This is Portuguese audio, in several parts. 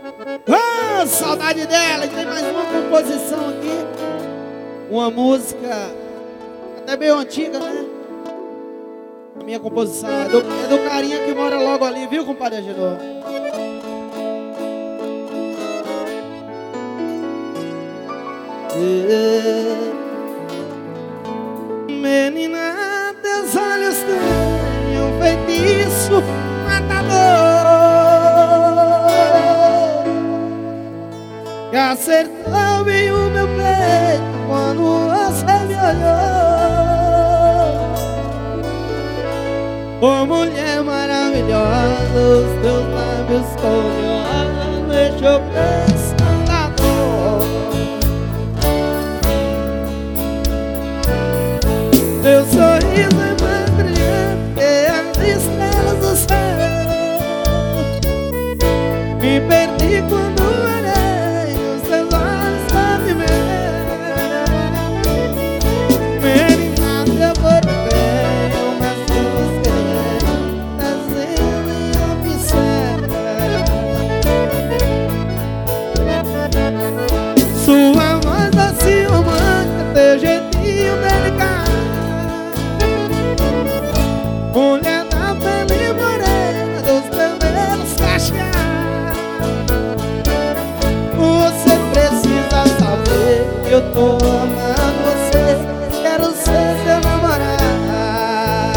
Oh, saudade dela. E tem mais uma composição aqui. Uma música até meio antiga, né? A minha composição é do carinha que mora logo ali, viu, compadre Agidor? Menina, teus olhos têm um feitiço matador que acertou bem o meu peito quando você me olhou. Oh, mulher maravilhosa, os teus lábios cor-de-rosa me deixou pensando na dor. Teu sorriso é mais brilhante que as estrelas do céu. Me perdi quando olhei os teus olhos sobre mel. Menina, teu corpo veio, mas tuas querem trazendo e observa. Sua voz doce romântica, teu jeitinho delicado. Mulher da pele morena, dos cabelos cacheados. Você precisa saber que eu tô amando você. Quero ser seu namorado.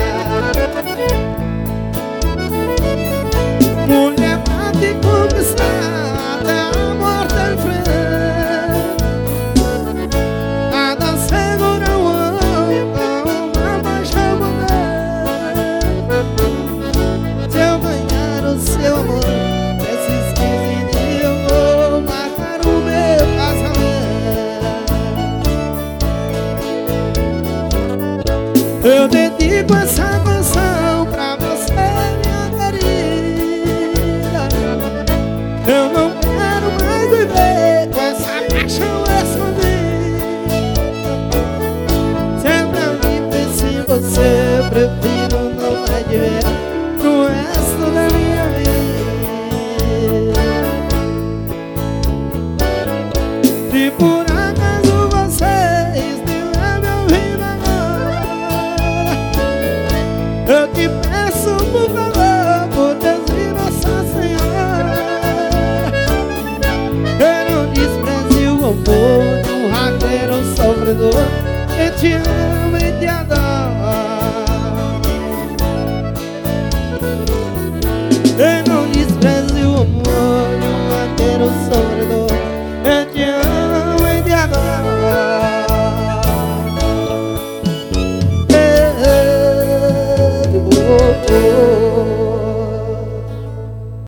Mulher pra te conquistar, até a morte enfrenta. Nada segura o homem com uma paixão moderna. Se eu ganhar o seu amor, esses 15 dias eu vou marcar o meu casamento. Eu dedico essa canção pra você, minha querida. Eu não quero mais viver com essa paixão escondida. Se é pra mim, pense em você, eu prefiro não mais te ver pro resto da minha vida. Se por acaso você estiver me ouvindo agora, eu te peço por favor, por Deus e Nossa Senhora, eu não despreze o amor de um raqueiro sofredor que te ama e te adora. Eu não despreze o amor de um raqueiro sofredor